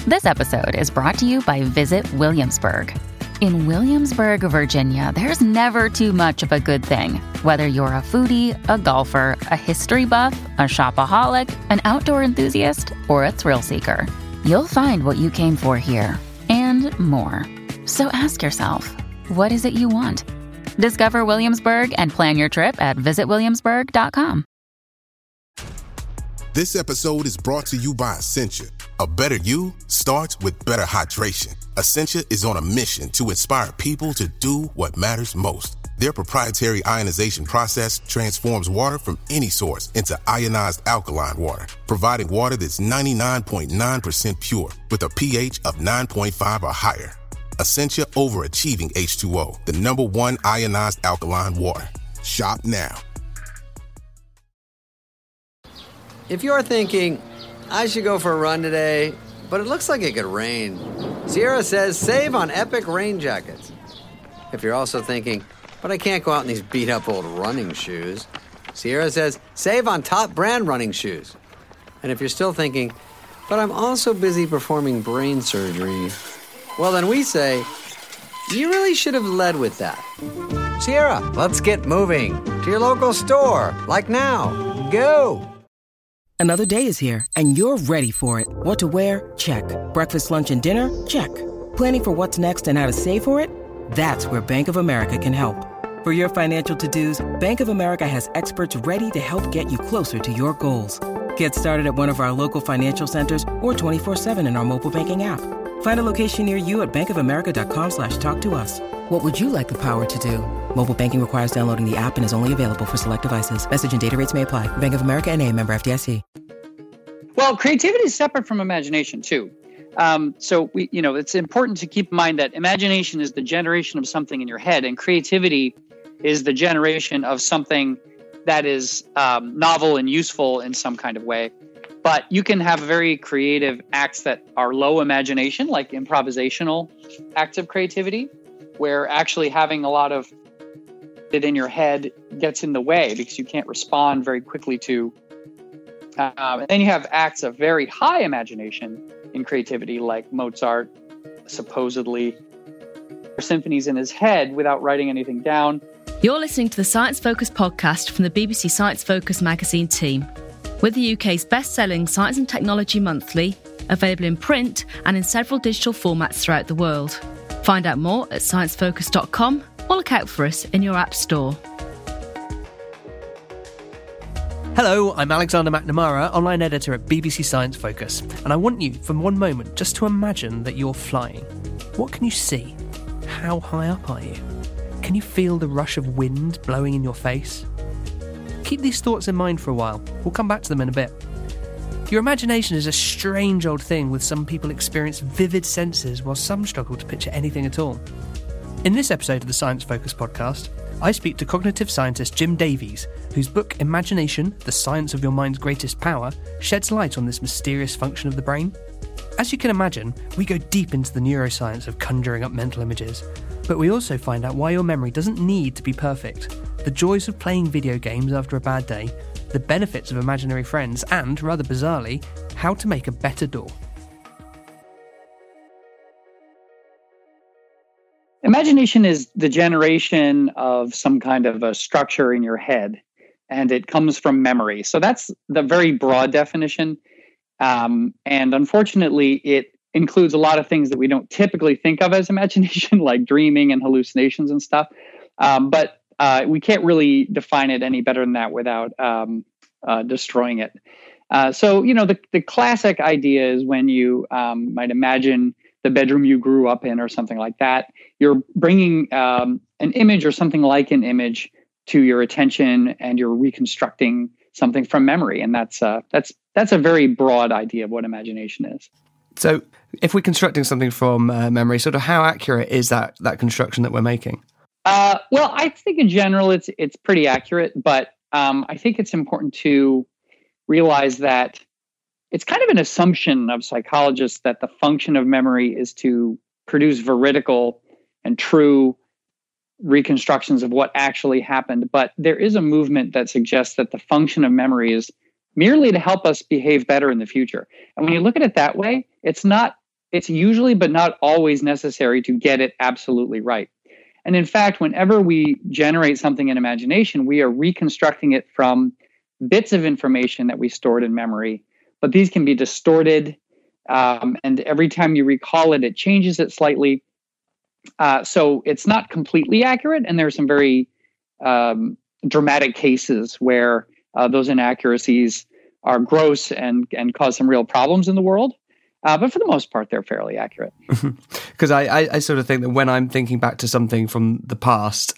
This episode is brought to you by Visit Williamsburg. In Williamsburg, Virginia, there's never too much of a good thing. Whether you're a foodie, a golfer, a history buff, a shopaholic, an outdoor enthusiast, or a thrill seeker, you'll find what you came for here and more. So ask yourself, what is it you want? Discover Williamsburg and plan your trip at visitwilliamsburg.com. This episode is brought to you by Essentia. A better you starts with better hydration. Essentia is on a mission to inspire people to do what matters most. Their proprietary ionization process transforms water from any source into ionized alkaline water, providing water that's 99.9% pure with a pH of 9.5 or higher. Essentia Overachieving H2O, the #1 ionized alkaline water. Shop now. If you're thinking, I should go for a run today, but it looks like it could rain, Sierra says save on Epic rain jackets. If you're also thinking, but I can't go out in these beat-up old running shoes, Sierra says save on top brand running shoes. And if you're still thinking, but I'm also busy performing brain surgery, well then we say, you really should have led with that. Sierra, let's get moving to your local store, like now. Go! Another day is here, and you're ready for it. What to wear? Check. Breakfast, lunch, and dinner? Check. Planning for what's next and how to save for it? That's where Bank of America can help. For your financial to-dos, Bank of America has experts ready to help get you closer to your goals. Get started at one of our local financial centers or 24/7 in our mobile banking app. Find a location near you at bankofamerica.com/talktous. What would you like the power to do? Mobile banking requires downloading the app and is only available for select devices. Message and data rates may apply. Bank of America N.A., member FDIC. Well, creativity is separate from imagination too. So it's important to keep in mind that imagination is the generation of something in your head, and creativity is the generation of something that is novel and useful in some kind of way. But you can have very creative acts that are low imagination, like improvisational acts of creativity, where actually having a lot of it in your head gets in the way because you can't respond very quickly to. And then you have acts of very high imagination in creativity, like Mozart supposedly symphonies in his head without writing anything down. You're listening to the Science Focus podcast from the BBC Science Focus magazine team. We're the UK's best-selling science and technology monthly, available in print and in several digital formats throughout the world. Find out more at sciencefocus.com or look out for us in your app store. Hello, I'm Alexander McNamara, online editor at BBC Science Focus, and I want you, for one moment, just to imagine that you're flying. What can you see? How high up are you? Can you feel the rush of wind blowing in your face? Keep these thoughts in mind for a while. We'll come back to them in a bit. Your imagination is a strange old thing, with some people experience vivid senses while some struggle to picture anything at all. In this episode of the Science Focus podcast, I speak to cognitive scientist Jim Davies, whose book Imagination, The Science of Your Mind's Greatest Power, sheds light on this mysterious function of the brain. As you can imagine, we go deep into the neuroscience of conjuring up mental images, but we also find out why your memory doesn't need to be perfect, the joys of playing video games after a bad day, the benefits of imaginary friends, and, rather bizarrely, how to make a better door. Imagination is the generation of some kind of a structure in your head, and it comes from memory. So that's the very broad definition. And unfortunately, it includes a lot of things that we don't typically think of as imagination, like dreaming and hallucinations and stuff. But we can't really define it any better than that without destroying it. So the classic idea is when you might imagine the bedroom you grew up in or something like that, you're bringing an image or something like an image to your attention, and you're reconstructing something from memory. And that's a very broad idea of what imagination is. So if we're constructing something from memory, sort of how accurate is that construction that we're making? Well, I think in general it's pretty accurate, but I think it's important to realize that it's kind of an assumption of psychologists that the function of memory is to produce veridical and true reconstructions of what actually happened. But there is a movement that suggests that the function of memory is merely to help us behave better in the future. And when you look at it that way, it's not it's usually, but not always necessary to get it absolutely right. And in fact, whenever we generate something in imagination, we are reconstructing it from bits of information that we stored in memory, but these can be distorted. And every time you recall it, it changes it slightly. So it's not completely accurate. And there are some very dramatic cases where those inaccuracies are gross and cause some real problems in the world. But for the most part, they're fairly accurate. Because I sort of think that when I'm thinking back to something from the past,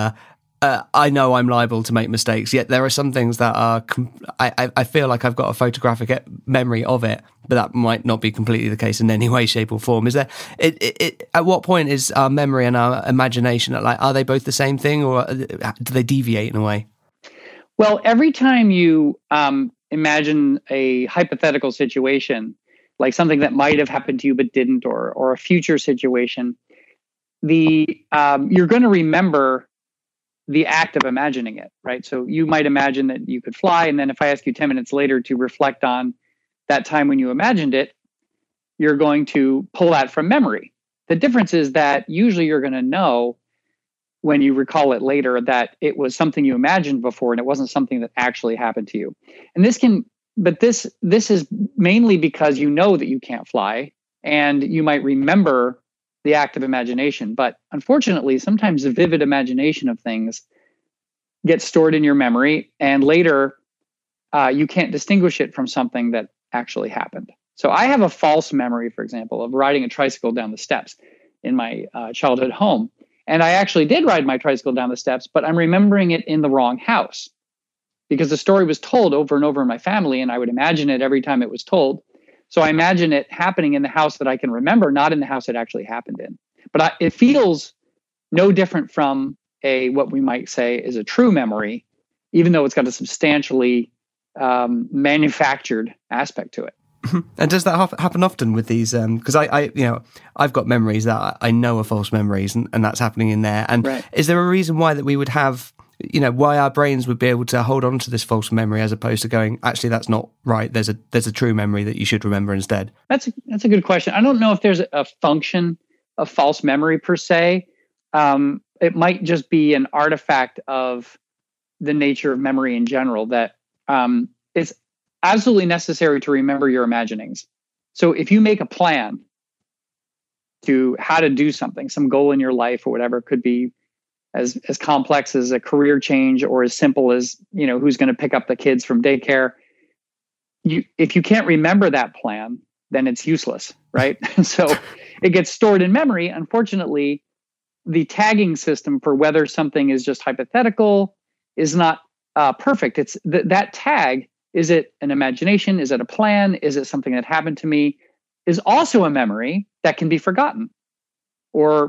I know I'm liable to make mistakes, yet there are some things that are, I feel like I've got a photographic memory of it, but that might not be completely the case in any way, shape or form. Is there, at what point is our memory and our imagination, like, are they both the same thing, or do they deviate in a way? Well, every time you imagine a hypothetical situation, like something that might have happened to you but didn't, or a future situation, you're going to remember the act of imagining it, right? So you might imagine that you could fly, and then if I ask you 10 minutes later to reflect on that time when you imagined it, you're going to pull that from memory. The difference is that usually you're going to know when you recall it later that it was something you imagined before and it wasn't something that actually happened to you. And this is mainly because you know that you can't fly, and you might remember the act of imagination. But unfortunately, sometimes the vivid imagination of things gets stored in your memory, and later you can't distinguish it from something that actually happened. So I have a false memory, for example, of riding a tricycle down the steps in my childhood home. And I actually did ride my tricycle down the steps, but I'm remembering it in the wrong house, because the story was told over and over in my family, and I would imagine it every time it was told. So I imagine it happening in the house that I can remember, not in the house it actually happened in. But it feels no different from what we might say is a true memory, even though it's got a substantially manufactured aspect to it. And does that happen often with these? Because I've got memories that I know are false memories, and that's happening in there. And right. Is there a reason why that we would have, why our brains would be able to hold on to this false memory as opposed to going, actually, that's not right. There's a true memory that you should remember instead. That's a good question. I don't know if there's a function of false memory per se. It might just be an artifact of the nature of memory in general, that it's absolutely necessary to remember your imaginings. So if you make a plan to how to do something, some goal in your life or whatever, it could be as complex as a career change, or as simple as, who's going to pick up the kids from daycare. If you can't remember that plan, then it's useless, right? So it gets stored in memory. Unfortunately, the tagging system for whether something is just hypothetical is not perfect. It's that tag. Is it an imagination? Is it a plan? Is it something that happened to me? Is also a memory that can be forgotten or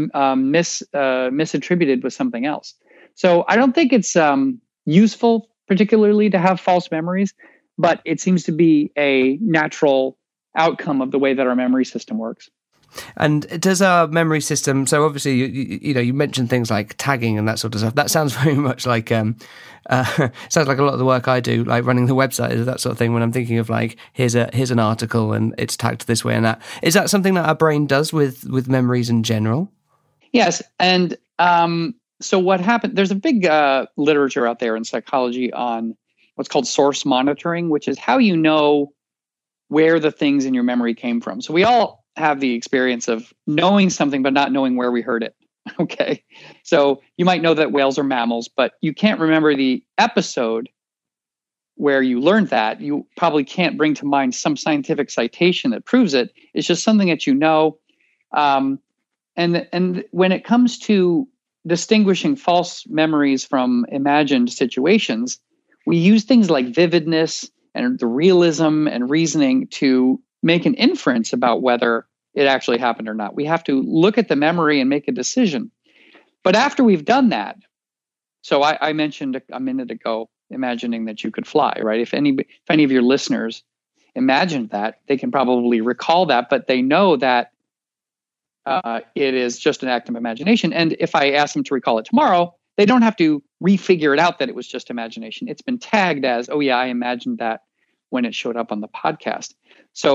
misattributed with something else. So I don't think it's useful particularly to have false memories, but it seems to be a natural outcome of the way that our memory system works. And does our memory system, so obviously you mentioned things like tagging and that sort of stuff. That sounds very much like sounds like a lot of the work I do, like running the website, that sort of thing, when I'm thinking of like, here's an article and it's tagged this way and that. Is that something that our brain does with memories in general? Yes. And so what happened, there's a big literature out there in psychology on what's called source monitoring, which is how you know where the things in your memory came from. So we all have the experience of knowing something but not knowing where we heard it. Okay. So you might know that whales are mammals, but you can't remember the episode where you learned that. You probably can't bring to mind some scientific citation that proves it. It's just something that you know. And when it comes to distinguishing false memories from imagined situations, we use things like vividness and the realism and reasoning to make an inference about whether it actually happened or not. We have to look at the memory and make a decision. But after we've done that, so I mentioned a minute ago, imagining that you could fly, right? If any of your listeners imagined that, they can probably recall that, but they know that it is just an act of imagination. And if I ask them to recall it tomorrow, they don't have to refigure it out that it was just imagination. It's been tagged as, oh yeah, I imagined that when it showed up on the podcast. So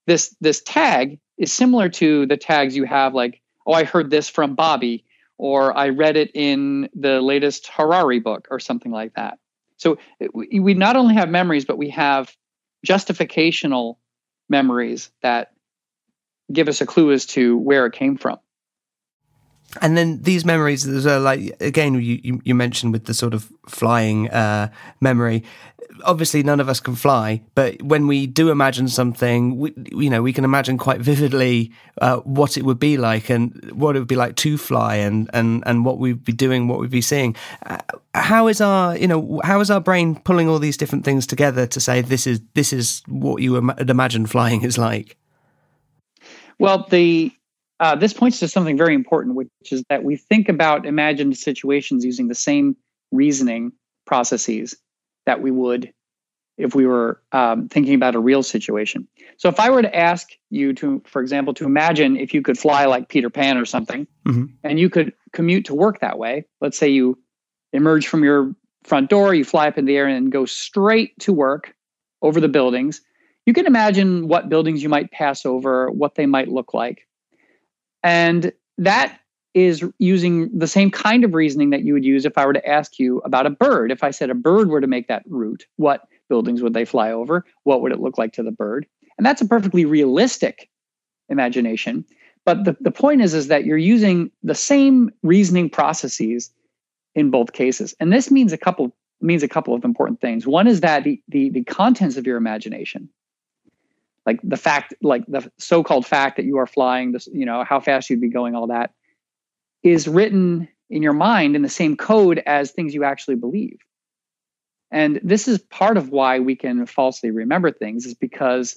this tag is similar to the tags you have, like, oh, I heard this from Bobby, or I read it in the latest Harari book, or something like that. So we not only have memories, but we have justificational memories that give us a clue as to where it came from. And then these memories, like, again, you mentioned with the sort of flying memory. Obviously, none of us can fly, but when we do imagine something, we can imagine quite vividly what it would be like, and what it would be like to fly, and what we'd be doing, what we'd be seeing. How is our brain pulling all these different things together to say this is what you would imagine flying is like? Well, this points to something very important, which is that we think about imagined situations using the same reasoning processes that we would if we were thinking about a real situation. So if I were to ask you to, for example, to imagine if you could fly like Peter Pan or something, and you could commute to work that way, let's say you emerge from your front door, you fly up in the air and go straight to work over the buildings, you can imagine what buildings you might pass over, what they might look like. And that is using the same kind of reasoning that you would use if I were to ask you about a bird. If I said a bird were to make that route, what buildings would they fly over? What would it look like to the bird? And that's a perfectly realistic imagination. But the point is that you're using the same reasoning processes in both cases. And this means a couple of important things. One is that the contents of your imagination, like the so-called fact that you are flying, this, how fast you'd be going, all that, is written in your mind in the same code as things you actually believe. And this is part of why we can falsely remember things, is because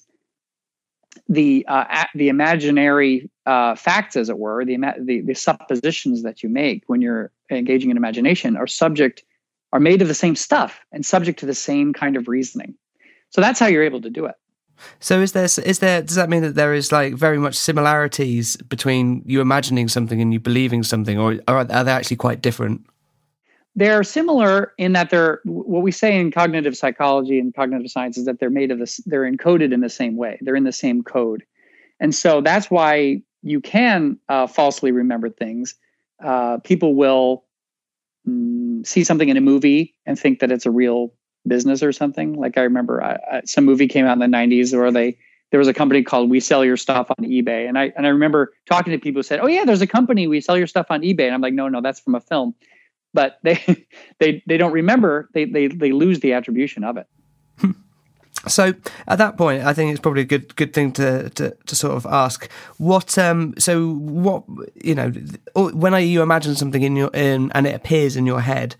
the imaginary facts, as it were, the suppositions that you make when you're engaging in imagination are made of the same stuff and subject to the same kind of reasoning. So that's how you're able to do it. So does that mean that there is like very much similarities between you imagining something and you believing something, or are they actually quite different? They're similar in that what we say in cognitive psychology and cognitive science is that they're they're encoded in the same way. They're in the same code. And so that's why you can falsely remember things. People will see something in a movie and think that it's a real business or something. Like I remember some movie came out in the 90s where there was a company called We Sell Your Stuff on eBay. And I remember talking to people who said, oh yeah, there's a company, We Sell Your Stuff on eBay. And I'm like, no, that's from a film. But they don't remember, they lose the attribution of it. So at that point, I think it's probably a good thing to sort of ask what. So what, when you imagine something and it appears in your head,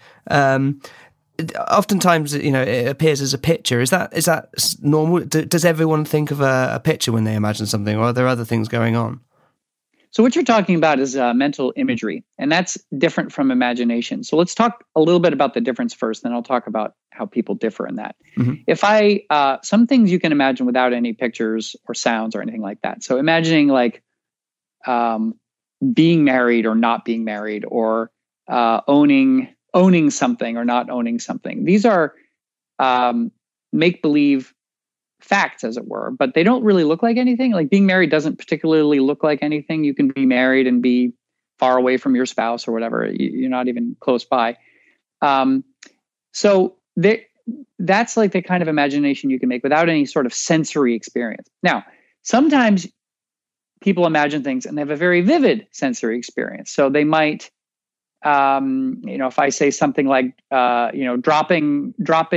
oftentimes it appears as a picture. Is that normal? Does everyone think of a picture when they imagine something, or are there other things going on? So what you're talking about is mental imagery, and that's different from imagination. So let's talk a little bit about the difference first, then I'll talk about how people differ in that. If some things you can imagine without any pictures or sounds or anything like that. So imagining like being married or not being married, or owning something or not owning something. These are make-believe facts, as it were, but they don't really look like anything. Like being married doesn't particularly look like anything. You can be married and be far away from your spouse or whatever. You're not even close by. So that's like the kind of imagination you can make without any sort of sensory experience. Now, sometimes people imagine things and they have a very vivid sensory experience. So they might, if I say something like, dropping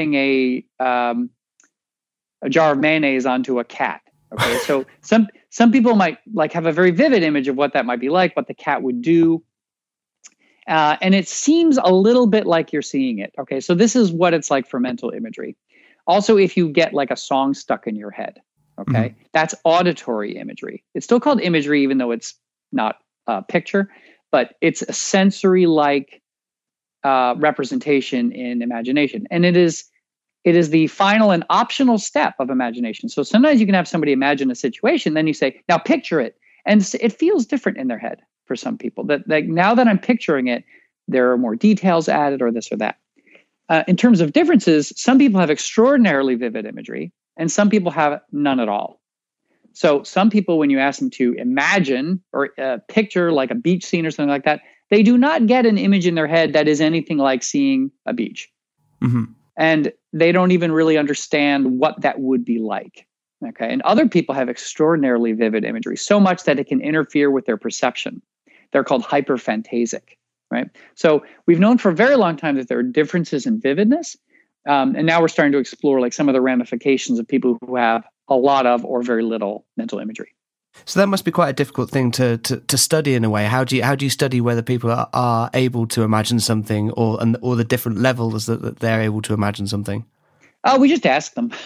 a jar of mayonnaise onto a cat. Okay, so some people might like have a very vivid image of what that might be like, what the cat would do, and it seems a little bit like you're seeing it. Okay, so this is what it's like for mental imagery. Also, if you get like a song stuck in your head, okay, that's auditory imagery. It's still called imagery, even though it's not a picture, but it's a sensory-like representation in imagination, and it is the final and optional step of imagination. So sometimes you can have somebody imagine a situation, then you say, now picture it. And it feels different in their head for some people. That now that I'm picturing it, there are more details added or this or that. In terms of differences, some people have extraordinarily vivid imagery and some people have none at all. So some people, when you ask them to imagine or picture like a beach scene or something like that, they do not get an image in their head that is anything like seeing a beach. Mm-hmm. And they don't even really understand what that would be like. Okay. And other people have extraordinarily vivid imagery, so much that it can interfere with their perception. They're called hyperphantasic, right? So we've known for a very long time that there are differences in vividness. And now we're starting to explore like some of the ramifications of people who have a lot of or very little mental imagery. So that must be quite a difficult thing to study in a way. How do you study whether people are able to imagine something or the different levels that they're able to imagine something? Oh, we just ask them.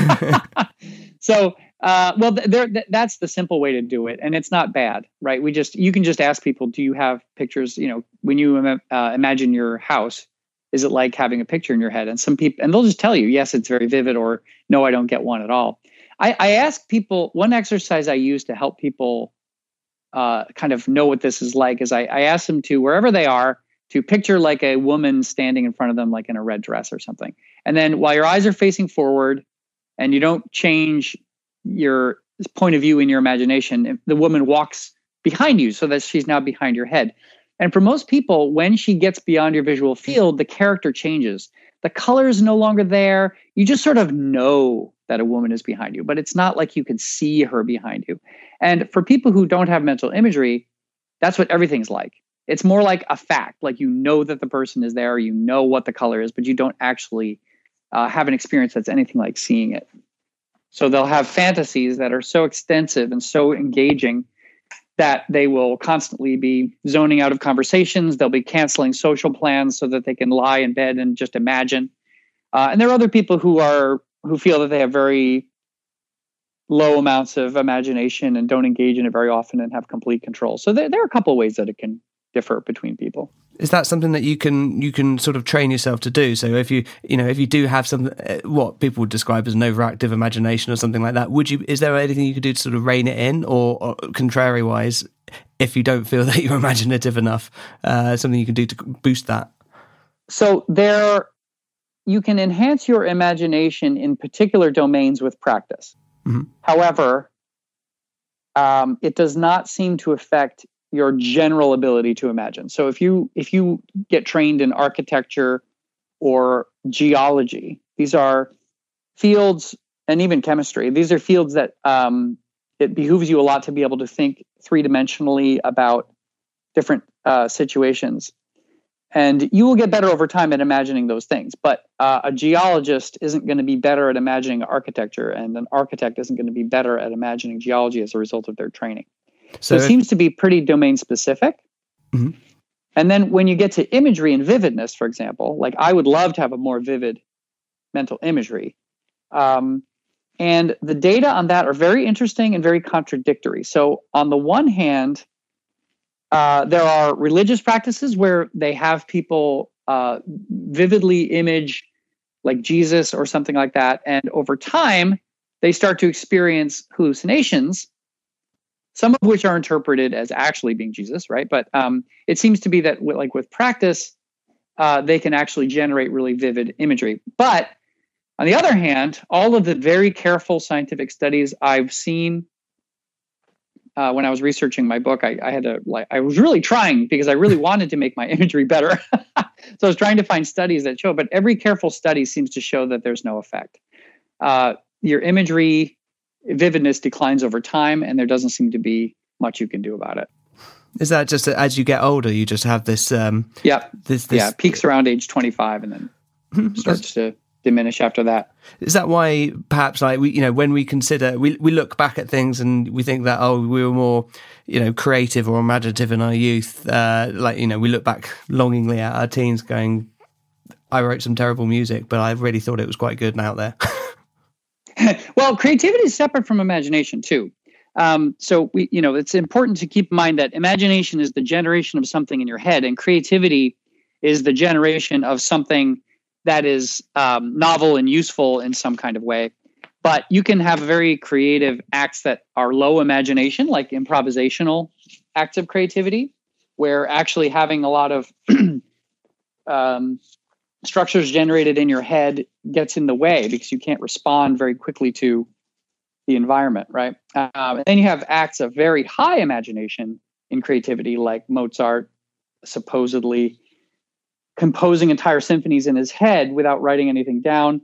So, that's the simple way to do it, and it's not bad, right? You can just ask people, do you have pictures? When you imagine your house, is it like having a picture in your head? And some people, and they'll just tell you, yes, it's very vivid, or no, I don't get one at all. I ask people, one exercise I use to help people kind of know what this is like is I ask them to, wherever they are, to picture like a woman standing in front of them, like in a red dress or something. And then while your eyes are facing forward and you don't change your point of view in your imagination, the woman walks behind you so that she's now behind your head. And for most people, when she gets beyond your visual field, the character changes. The color is no longer there. You just sort of know that a woman is behind you, but it's not like you can see her behind you. And for people who don't have mental imagery, that's what everything's like. It's more like a fact, like you know that the person is there, you know what the color is, but you don't actually have an experience that's anything like seeing it. So they'll have fantasies that are so extensive and so engaging that they will constantly be zoning out of conversations. They'll be canceling social plans so that they can lie in bed and just imagine. And there are other people who feel that they have very low amounts of imagination and don't engage in it very often and have complete control. So there are a couple of ways that it can differ between people. Is that something that you can sort of train yourself to do? So if you do have some what people would describe as an overactive imagination or something like that, is there anything you could do to sort of rein it in, or contrary wise, if you don't feel that you're imaginative enough, something you can do to boost that? So you can enhance your imagination in particular domains with practice. Mm-hmm. However, it does not seem to affect your general ability to imagine. So if you get trained in architecture or geology, these are fields, and even chemistry, these are fields that it behooves you a lot to be able to think three-dimensionally about different situations. And you will get better over time at imagining those things. But a geologist isn't going to be better at imagining architecture, and an architect isn't going to be better at imagining geology as a result of their training. So it seems to be pretty domain specific. Mm-hmm. And then when you get to imagery and vividness, for example, like I would love to have a more vivid mental imagery. And the data on that are very interesting and very contradictory. So on the one hand, there are religious practices where they have people vividly image like Jesus or something like that. And over time, they start to experience hallucinations, some of which are interpreted as actually being Jesus, right? But it seems to be that with practice, they can actually generate really vivid imagery. But on the other hand, all of the very careful scientific studies I've seen when I was researching my book, I was really trying because I really wanted to make my imagery better. So I was trying to find studies that show, but every careful study seems to show that there's no effect. Your imagery vividness declines over time, and there doesn't seem to be much you can do about it. Is that just as you get older, you just have this? This peaks around age 25 and then starts to diminish after that. Is that why perhaps when we consider, we look back at things and we think that, we were more, creative or imaginative in our youth. We look back longingly at our teens going, I wrote some terrible music, but I really thought it was quite good and out there. Well, creativity is separate from imagination too. So it's important to keep in mind that imagination is the generation of something in your head, and creativity is the generation of something that is novel and useful in some kind of way. But you can have very creative acts that are low imagination, like improvisational acts of creativity, where actually having a lot of structures generated in your head gets in the way because you can't respond very quickly to, the environment, right? And then you have acts of very high imagination in creativity, like Mozart supposedly composing entire symphonies in his head without writing anything down.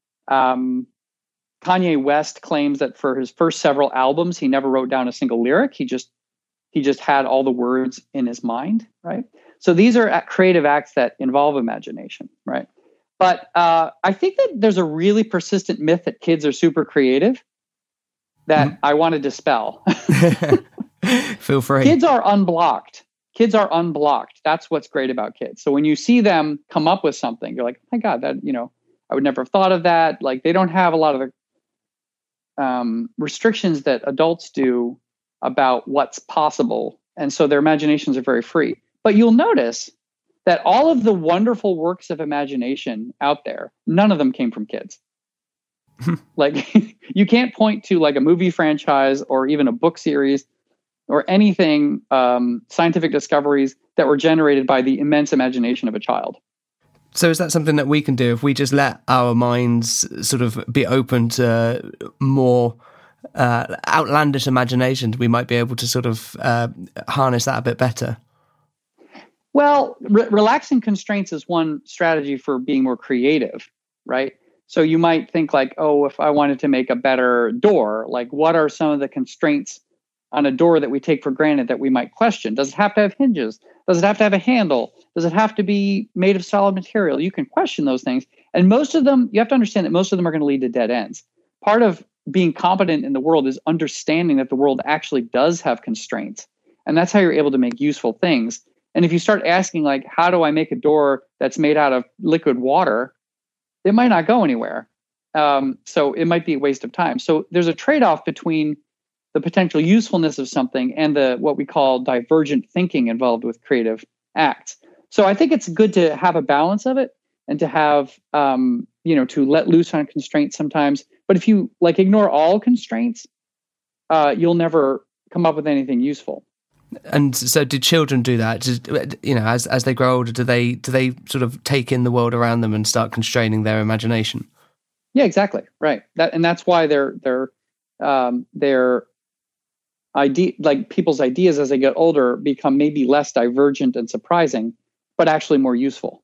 Kanye West claims that for his first several albums, he never wrote down a single lyric. He just had all the words in his mind, right? So these are creative acts that involve imagination, right? But I think that there's a really persistent myth that kids are super creative that I want to dispel. Feel free. Kids are unblocked. That's what's great about kids. So when you see them come up with something, you're like, oh my God, that, I would never have thought of that. Like, they don't have a lot of the restrictions that adults do about what's possible. And so their imaginations are very free. But you'll notice that all of the wonderful works of imagination out there, none of them came from kids. Like, you can't point to like a movie franchise or even a book series or anything, scientific discoveries that were generated by the immense imagination of a child. So is that something that we can do if we just let our minds sort of be open to more outlandish imaginations? We might be able to sort of harness that a bit better. Well, relaxing constraints is one strategy for being more creative, right? So you might think like, oh, if I wanted to make a better door, like what are some of the constraints on a door that we take for granted that we might question? Does it have to have hinges? Does it have to have a handle? Does it have to be made of solid material? You can question those things. And most of them, you have to understand that most of them are going to lead to dead ends. Part of being competent in the world is understanding that the world actually does have constraints. And that's how you're able to make useful things. And if you start asking, like, how do I make a door that's made out of liquid water? It might not go anywhere. So it might be a waste of time. So there's a trade-off between the potential usefulness of something and the what we call divergent thinking involved with creative acts. So I think it's good to have a balance of it and to have, to let loose on constraints sometimes. But if you like ignore all constraints, you'll never come up with anything useful. And so, do children do that? Just, as they grow older, do they sort of take in the world around them and start constraining their imagination? Yeah, exactly. Right. That's why their idea, like people's ideas as they get older, become maybe less divergent and surprising, but actually more useful.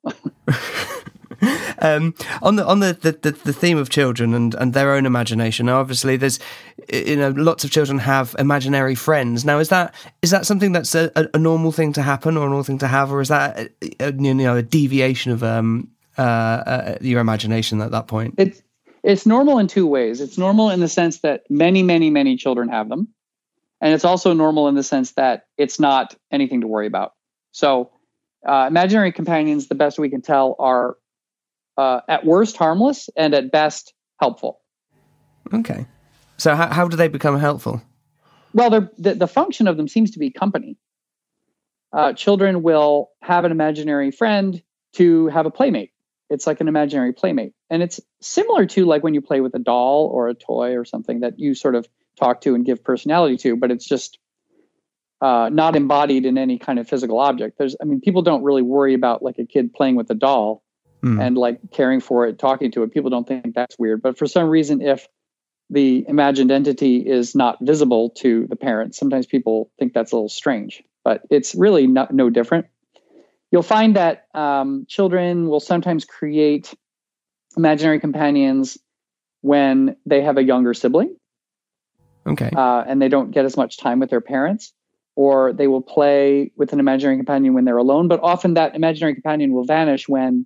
On the theme of children and their own imagination, now obviously there's lots of children have imaginary friends. Now is that something that's a normal thing to happen or a normal thing to have, or is that a deviation of your imagination at that point? It's normal in two ways. It's normal in the sense that many children have them, and it's also normal in the sense that it's not anything to worry about. So imaginary companions, the best we can tell, are at worst harmless and at best helpful. Okay. So how do they become helpful? Well, the function of them seems to be company. Children will have an imaginary friend to have a playmate. It's like an imaginary playmate. And it's similar to like when you play with a doll or a toy or something that you sort of talk to and give personality to, but it's just not embodied in any kind of physical object. People don't really worry about like a kid playing with a doll and like caring for it, talking to it. People don't think that's weird. But for some reason, if the imagined entity is not visible to the parent, sometimes people think that's a little strange, but it's really no different. You'll find that children will sometimes create imaginary companions when they have a younger sibling. Okay. And they don't get as much time with their parents, or they will play with an imaginary companion when they're alone. But often that imaginary companion will vanish when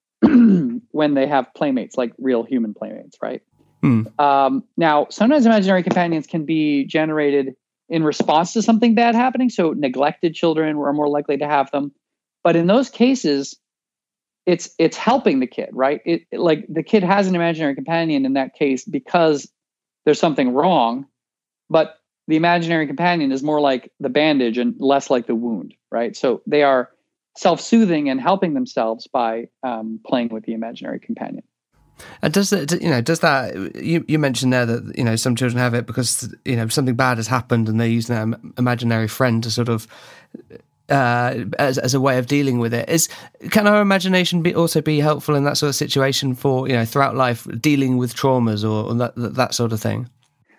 they have playmates, like real human playmates, right? Now, sometimes imaginary companions can be generated in response to something bad happening. So neglected children are more likely to have them. But in those cases, it's helping the kid, right? Like the kid has an imaginary companion in that case because there's something wrong, but the imaginary companion is more like the bandage and less like the wound, right? So they are self-soothing and helping themselves by playing with the imaginary companion. And does that you mentioned there that some children have it because something bad has happened and they're using that imaginary friend to sort of as a way of dealing with it. Can our imagination also be helpful in that sort of situation for throughout life, dealing with traumas or that sort of thing?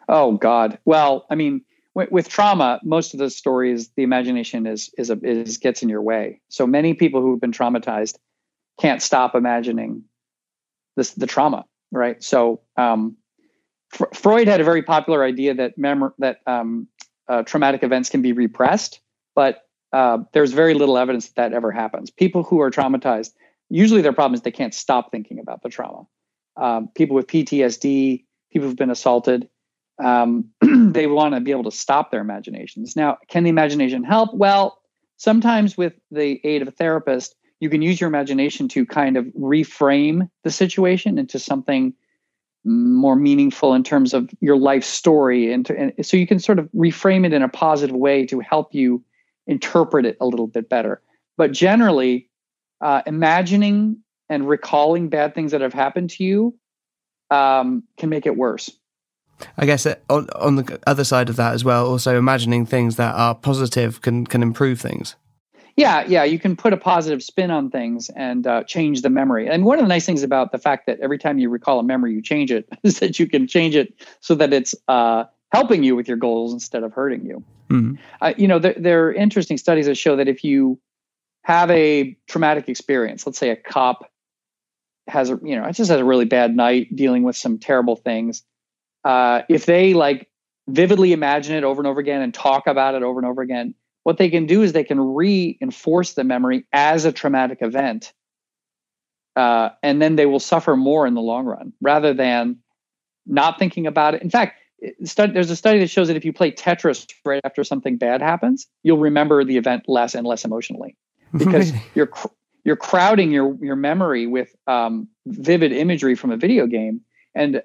Oh God. Well, I mean, with trauma, most of the stories, the imagination gets in your way. So many people who've been traumatized can't stop imagining the trauma, right? So Freud had a very popular idea that traumatic events can be repressed, but there's very little evidence that ever happens. People who are traumatized, usually their problem is they can't stop thinking about the trauma. People with PTSD, people who've been assaulted, they want to be able to stop their imaginations. Now, can the imagination help? Well, sometimes with the aid of a therapist, you can use your imagination to kind of reframe the situation into something more meaningful in terms of your life story. And so you can sort of reframe it in a positive way to help you interpret it a little bit better. But generally, imagining and recalling bad things that have happened to you can make it worse. I guess on the other side of that as well, also imagining things that are positive can improve things. Yeah, you can put a positive spin on things and change the memory. And one of the nice things about the fact that every time you recall a memory, you change it, is that you can change it so that it's helping you with your goals instead of hurting you. Mm-hmm. There are interesting studies that show that if you have a traumatic experience, let's say a cop it just has a really bad night dealing with some terrible things. If they vividly imagine it over and over again and talk about it over and over again, what they can do is they can reinforce the memory as a traumatic event. And then they will suffer more in the long run rather than not thinking about it. In fact, there's a study that shows that if you play Tetris right after something bad happens, you'll remember the event less and less emotionally because you're crowding your memory with vivid imagery from a video game. And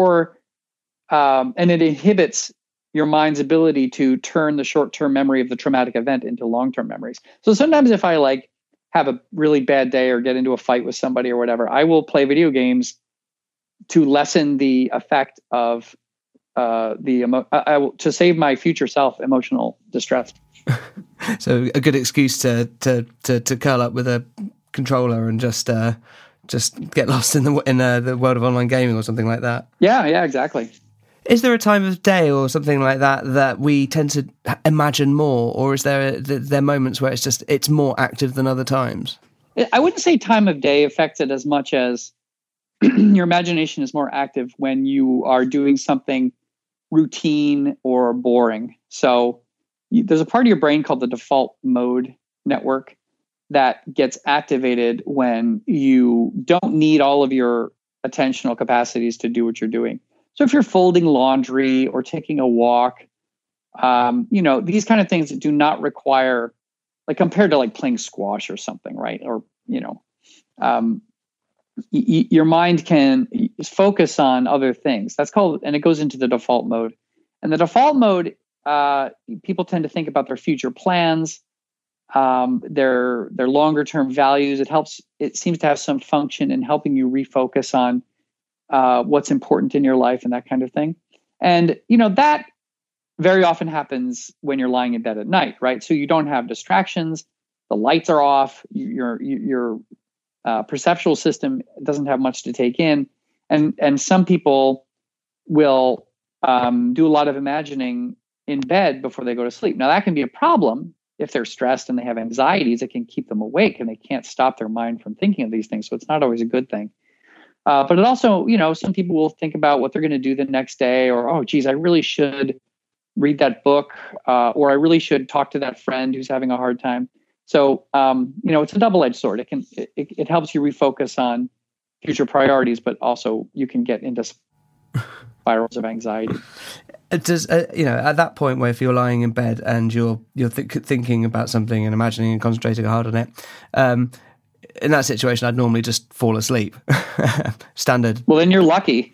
and it inhibits your mind's ability to turn the short-term memory of the traumatic event into long-term memories. So sometimes if I have a really bad day or get into a fight with somebody or whatever, I will play video games to lessen the effect of to save my future self emotional distress. So a good excuse to curl up with a controller and just get lost in the world of online gaming or something like that. Yeah, exactly. Is there a time of day or something like that we tend to imagine more, or is there moments where it's more active than other times? I wouldn't say time of day affects it as much as your imagination is more active when you are doing something routine or boring. So there's a part of your brain called the default mode network that gets activated when you don't need all of your attentional capacities to do what you're doing. So if you're folding laundry or taking a walk, these kind of things that do not require, compared to playing squash or something, right? Or, your mind can focus on other things. That's called, and it goes into the default mode. And the default mode, people tend to think about their future plans, their longer term values. It seems to have some function in helping you refocus on what's important in your life and that kind of thing. And, that very often happens when you're lying in bed at night, right? So you don't have distractions, the lights are off, your perceptual system doesn't have much to take in. And some people will do a lot of imagining in bed before they go to sleep. Now that can be a problem if they're stressed and they have anxieties. It can keep them awake and they can't stop their mind from thinking of these things. So it's not always a good thing. But it also, some people will think about what they're going to do the next day, or, oh, geez, I really should read that book, or I really should talk to that friend who's having a hard time. So, it's a double-edged sword. It helps you refocus on future priorities, but also you can get into spirals of anxiety. Does at that point where if you're lying in bed and you're thinking about something and imagining and concentrating hard on it, in that situation, I'd normally just fall asleep. Standard. Well, then you're lucky.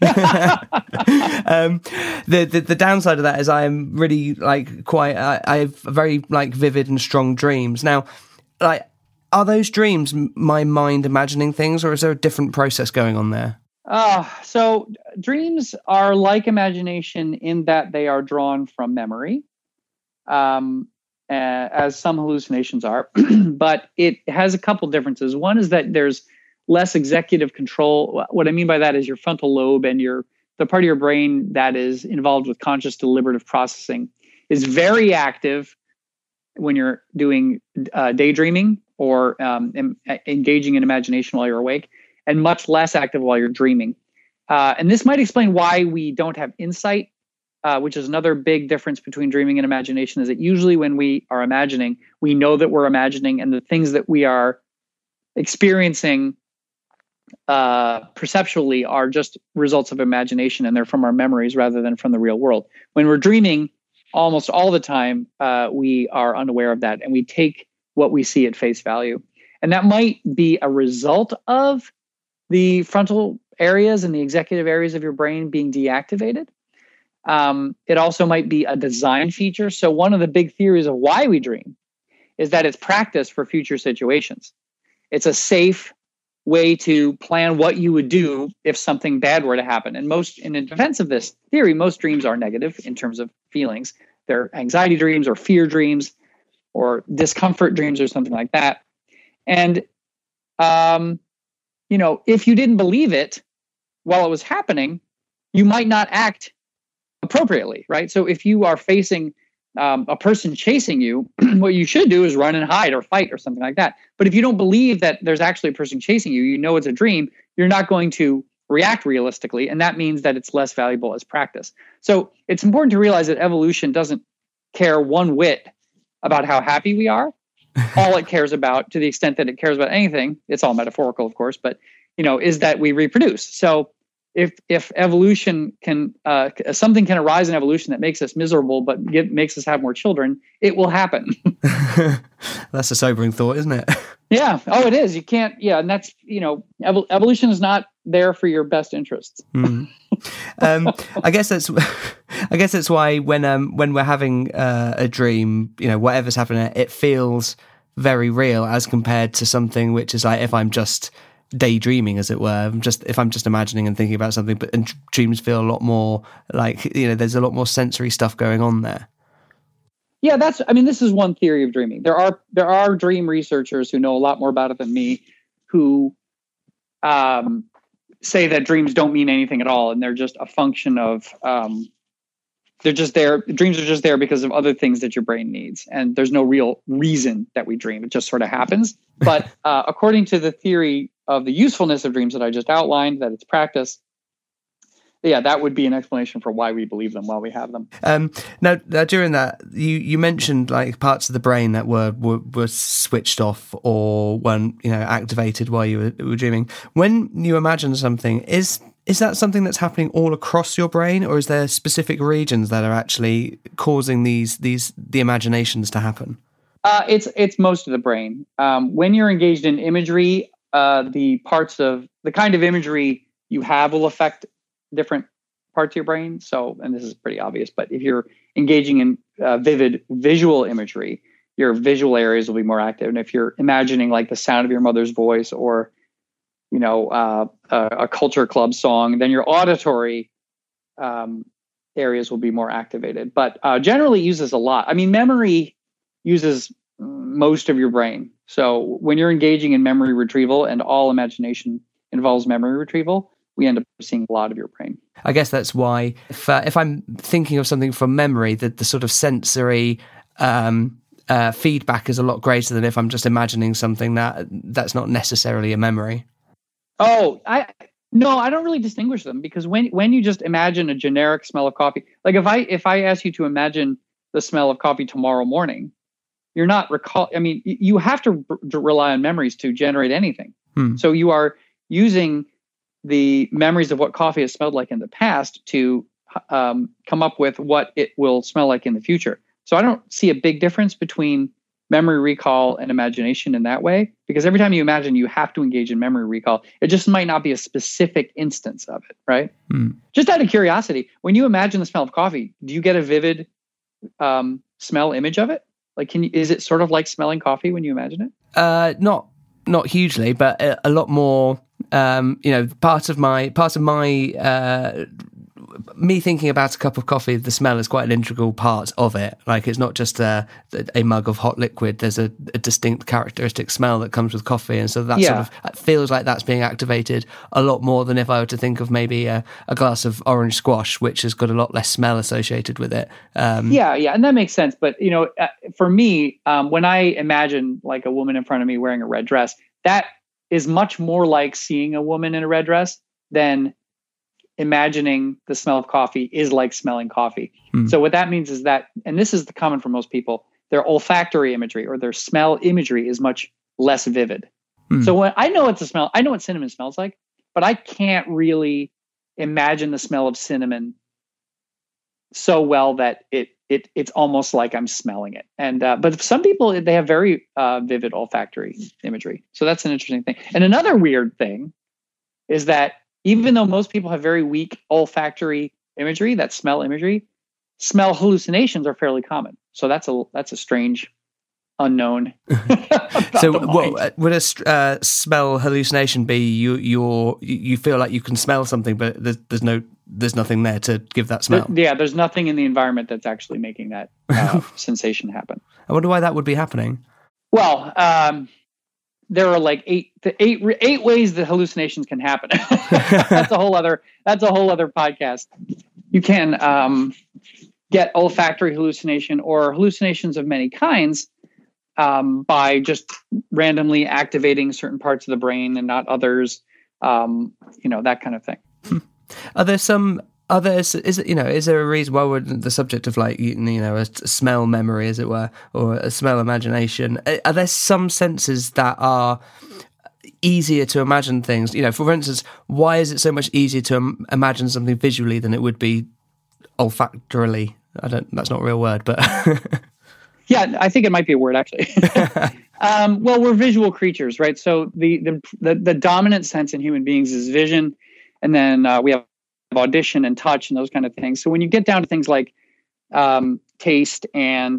The downside of that is I am really I have very vivid and strong dreams. Now, are those dreams my mind imagining things, or is there a different process going on there? So dreams are like imagination in that they are drawn from memory. As some hallucinations are, but it has a couple differences. One is that there's less executive control. What I mean by that is your frontal lobe and your the part of your brain that is involved with conscious deliberative processing, is very active when you're doing daydreaming or engaging in imagination while you're awake, and much less active while you're dreaming. And this might explain why we don't have insight, which is another big difference between dreaming and imagination, is that usually when we are imagining, we know that we're imagining, and the things that we are experiencing perceptually are just results of imagination, and they're from our memories rather than from the real world. When we're dreaming, almost all the time, we are unaware of that, and we take what we see at face value. And that might be a result of the frontal areas and the executive areas of your brain being deactivated. It also might be a design feature. So one of the big theories of why we dream is that it's practice for future situations. It's a safe way to plan what you would do if something bad were to happen. And in defense of this theory, most dreams are negative in terms of feelings. They're anxiety dreams or fear dreams or discomfort dreams or something like that. And, if you didn't believe it while it was happening, you might not act appropriately, right? So if you are facing a person chasing you, what you should do is run and hide or fight or something like that. But if you don't believe that there's actually a person chasing you, you know it's a dream, you're not going to react realistically. And that means that it's less valuable as practice. So it's important to realize that evolution doesn't care one whit about how happy we are. All it cares about, to the extent that it cares about anything, it's all metaphorical, of course, but is that we reproduce. So if evolution can, something can arise in evolution that makes us miserable, but makes us have more children, it will happen. That's a sobering thought, isn't it? Yeah. Oh, it is. You can't. Yeah. And that's, evolution is not there for your best interests. Mm. I guess that's why when we're having a dream, whatever's happening, it feels very real as compared to something which is like, if I'm just daydreaming, as it were, if I'm just imagining and thinking about something, and dreams feel a lot more like, there's a lot more sensory stuff going on there. Yeah, this is one theory of dreaming. There are dream researchers who know a lot more about it than me, who say that dreams don't mean anything at all, and they're just a function of they're just there. Dreams are just there because of other things that your brain needs, and there's no real reason that we dream. It just sort of happens. But according to the theory of the usefulness of dreams that I just outlined, that it's practice, yeah, that would be an explanation for why we believe them while we have them. Now, during that, you mentioned like parts of the brain that were switched off or weren't activated while you were dreaming. When you imagine something, is that something that's happening all across your brain, or is there specific regions that are actually causing the imaginations to happen? It's most of the brain. When you're engaged in imagery, the parts of the kind of imagery you have will affect different parts of your brain. So, and this is pretty obvious, but if you're engaging in vivid visual imagery, your visual areas will be more active. And if you're imagining like the sound of your mother's voice or, a culture club song, then your auditory areas will be more activated. But generally it uses a lot. Memory uses most of your brain. So when you're engaging in memory retrieval, and all imagination involves memory retrieval, we end up seeing a lot of your brain. I guess that's why if I'm thinking of something from memory, that the sort of sensory feedback is a lot greater than if I'm just imagining something that's not necessarily a memory. Oh, I don't really distinguish them, because when you just imagine a generic smell of coffee, like if I ask you to imagine the smell of coffee tomorrow morning, you're not you have to rely on memories to generate anything. So you are using the memories of what coffee has smelled like in the past to come up with what it will smell like in the future. So I don't see a big difference between memory recall and imagination in that way, because every time you imagine, you have to engage in memory recall. It just might not be a specific instance of it, right? Just out of curiosity, when you imagine the smell of coffee, do you get a vivid smell image of it? Like, is it sort of like smelling coffee when you imagine it? Not hugely, but a lot more. Part of my me thinking about a cup of coffee, the smell is quite an integral part of it. Like, it's not just a mug of hot liquid. There's a distinct characteristic smell that comes with coffee, and so that sort of feels like that's being activated a lot more than if I were to think of maybe a glass of orange squash, which has got a lot less smell associated with it. And that makes sense. But for me, when I imagine like a woman in front of me wearing a red dress, that is much more like seeing a woman in a red dress than imagining the smell of coffee is like smelling coffee. So what that means is that, and this is the common for most people, their olfactory imagery or their smell imagery is much less vivid. So when I know it's a smell, I know what cinnamon smells like, but I can't really imagine the smell of cinnamon so well that it's almost like I'm smelling it. And but some people, they have very vivid olfactory imagery. So that's an interesting thing. And another weird thing is that even though most people have very weak olfactory imagery, that smell imagery, smell hallucinations are fairly common. So that's a strange unknown. So what would a smell hallucination be? You feel like you can smell something, but there's nothing there to give that smell. There's nothing in the environment that's actually making that sensation happen. I wonder why that would be happening. Well, there are like eight ways that hallucinations can happen. That's a whole other podcast. You can get olfactory hallucination or hallucinations of many kinds by just randomly activating certain parts of the brain and not others. That kind of thing. Are there some others? Is there a reason why we're the subject of like a smell memory, as it were, or a smell imagination? Are there some senses that are easier to imagine things? For instance, why is it so much easier to imagine something visually than it would be olfactorily? That's not a real word, but yeah, I think it might be a word actually. Well, we're visual creatures, right? So the dominant sense in human beings is vision. And then we have audition and touch and those kind of things. So when you get down to things like taste and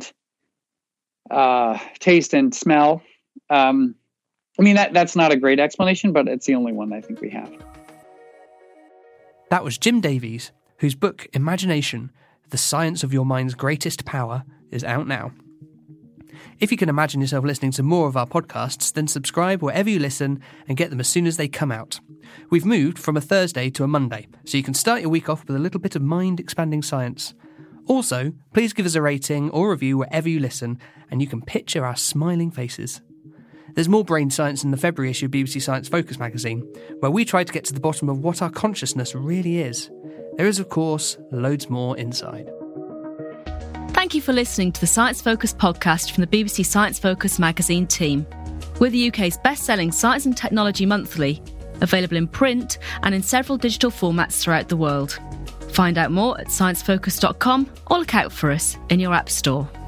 smell, that's not a great explanation, but it's the only one I think we have. That was Jim Davies, whose book Imagination: The Science of Your Mind's Greatest Power is out now. If you can imagine yourself listening to more of our podcasts, then subscribe wherever you listen and get them as soon as they come out. We've moved from a Thursday to a Monday, so you can start your week off with a little bit of mind-expanding science. Also, please give us a rating or review wherever you listen, and you can picture our smiling faces. There's more brain science in the February issue of BBC Science Focus magazine, where we try to get to the bottom of what our consciousness really is. There is, of course, loads more inside. Thank you for listening to the Science Focus podcast from the BBC Science Focus magazine team. We're the UK's best-selling science and technology monthly, available in print and in several digital formats throughout the world. Find out more at sciencefocus.com or look out for us in your app store.